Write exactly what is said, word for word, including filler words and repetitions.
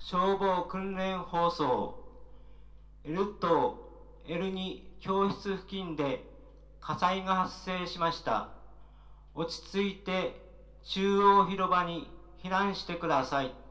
消防訓練放送。L 棟 エルに 教室付近で火災が発生しました。落ち着いて中央広場に避難してください。